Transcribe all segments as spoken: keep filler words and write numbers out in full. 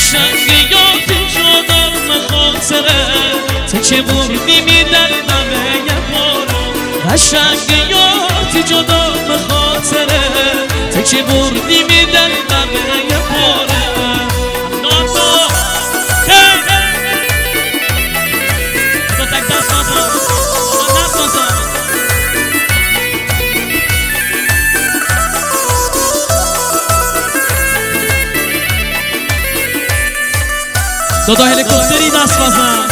قشنگیاتی جدام خاطره تکه بردی میدن دمه یه بارو قشنگیاتی جدام خاطره تکه بردی میدن دمه یه بارو ناتا تو تک دست نازم دست نازم دادا هلیکوپتری دست بزن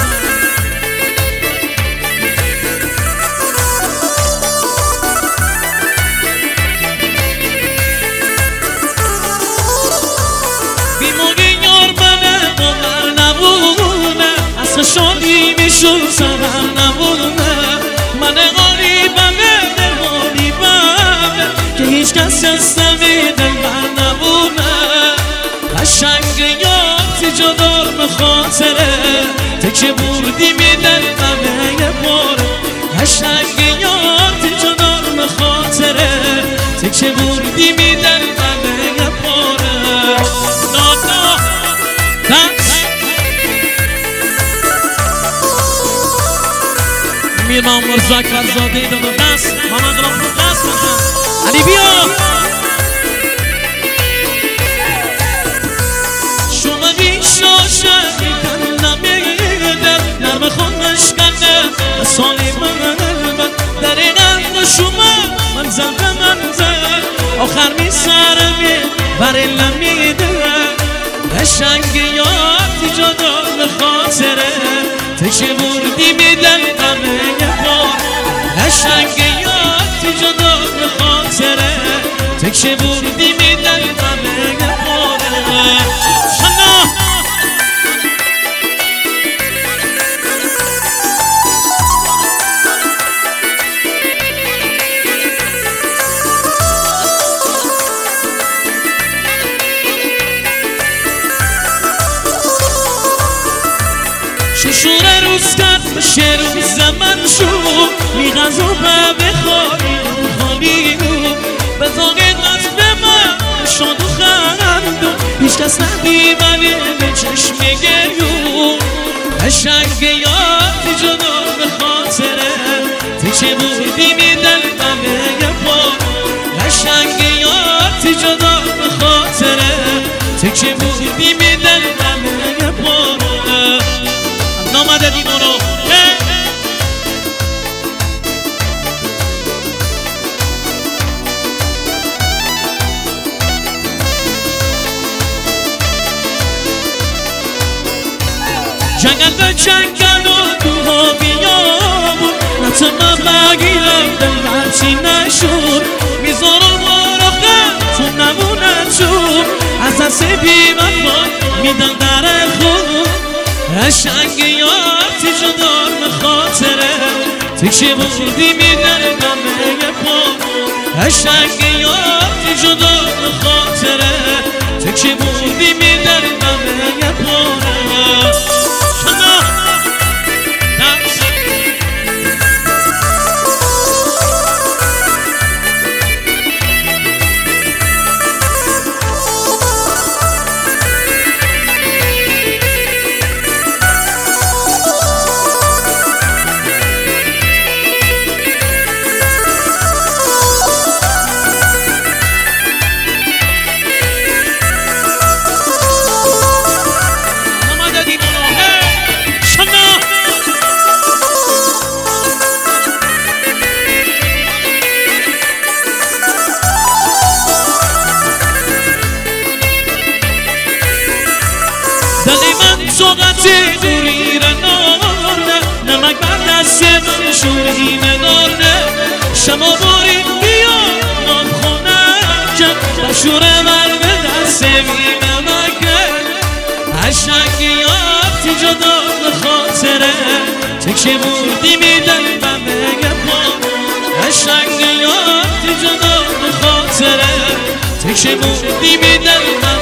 بیموگی یار منه باور نبونه اصلا شادی میشون سبر نبونه من غریبمه غریبمه که هیچ کس جستمی دل بر نبونه قشنگیاتی جدار بخاطره تکه بردی میدن غمه یه باره قشنگیاتی جدار بخاطره تکه بردی میدن غمه یه باره نانا دست میر مامور زاک فرزاده دادو دست مامان قلام خود دست بزن علی بیا سالی من در این قلب شما منزل به منزل آخر می سرمی برای لمیده قشنگیاتی جدا به خاطره تکه بردی میدن غمه یه بار قشنگیاتی جدا به خاطره تکه بردی میدن غمه یه بار شنا شوره روز کرد بشه روز من شو میغذا به بخواری خالی به تاقید از به من شاد و خندو هیچ کس ندیبنه به چشم گریو قشنگیاتی جدا به خاطره تکه بردی میدن غمه یه بار قشنگیاتی جدا به خاطره تکه بردی میدن غمه یه بار نامده دیمونو جنگل به جنگل و دوها بیابون نتما بگیرم دل برچی نشون میذارم آرخه تو نمونه چون از دست بی وفا میدن در خون قشنگیاتی جدار به خاطره تکه بردی میدن غمه یه بار قشنگیاتی جدار به خاطره تکه بردی میدن غمه یه بار شما دست سوغتی دوری را نارده نمک بر دست من شوری ندارده شما باری بیا نام خونه کن بشوره بر به دست بی نمکه قشنگیاتی جدا به خاطره تکه بردی میدن غمه یه بار قشنگیاتی جدا به خاطره تکه بردی میدن